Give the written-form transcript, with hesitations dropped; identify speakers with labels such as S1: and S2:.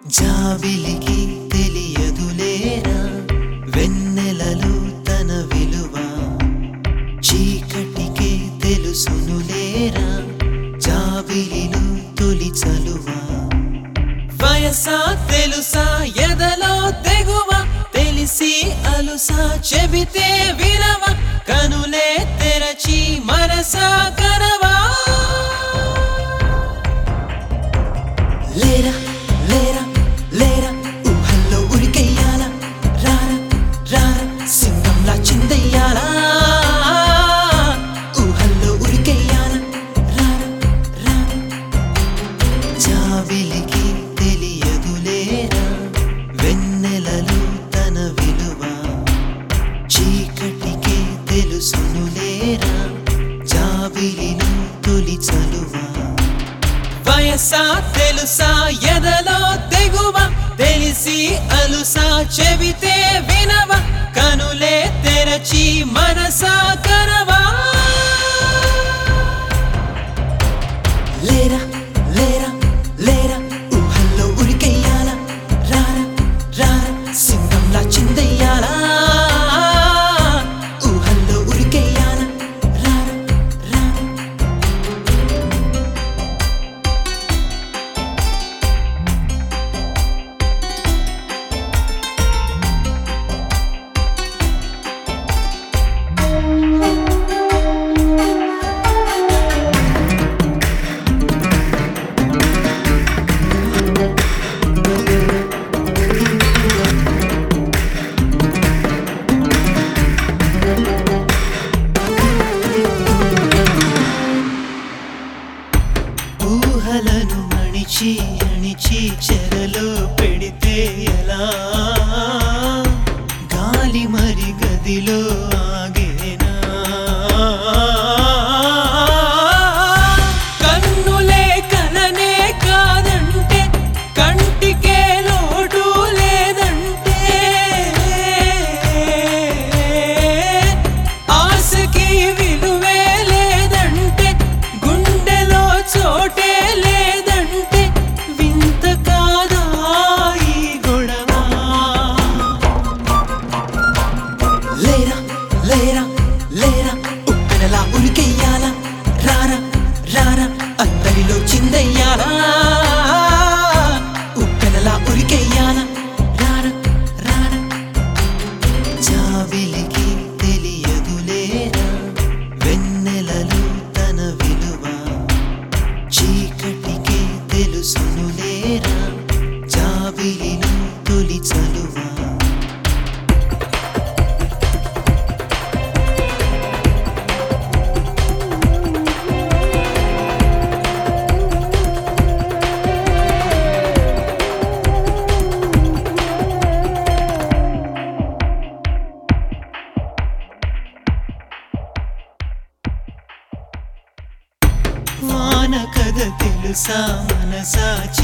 S1: జాబిలికి తెలియదులేరా వెన్నెలలు తన విలువ చీకటికే తెలుసునులేరా జాబిలిలు తొలి చలువ వయసా తెలుసా ఎదలో తెగువ తెలిసి అలుసా చెబితే వినవ కనులే తెరచి మనసా కనవా లేరా లేరా లేరా ఊహల్లో ఉరికెయ్యాలా రారా రారా సింగంలా చిందెయ్యాలా ఊహల్లో ఉరికెయ్యాలా రారా రారా జాబిలికి తెలియదులేరా వెన్నెలలు తన విలువ చీకటికే తెలుసునులేరా జాబిలిను తొలి చలువ వయసా తెలుసా ఎదలో తెగువ తెలిసి అలుసా చెబితే వినవ కనులే తెరచి మనసా కనవా లేరా లేరా లేరా ఊహల్లో ఉరికెయ్యాలా రారా రారా సింగంలా చిందెయ్యాలా ఊహల్లో ఉరికెయ్యాలా రారా రారా ఊహలను అణిచి అణిచి చెరలో పెడితే ఎలా గాలి మరి గదిలో ఆగేనా కన్నులే కలనే కాదంటే కంటికే లోటు లేదంటే ఆశకి విలువే లేదంటే గుండెలో చోటే లేదంటే వింత కాదా ఈ గొడవ లేరా లేరా లేరా ఉప్పెనలా ఉరికెయ్యాలా రారా రారా అందరిలో చిందెయ్యాలా ఉప్పెనలా ఉరికెయ్యాలా రారా రారా జాబిలికి తెలియదులేరా వెన్నెలలు తన విలువ చీకటికే తెలుసునులేరా జాబిలిను తొలి చలువ వాన కథ తెలుసా మనసా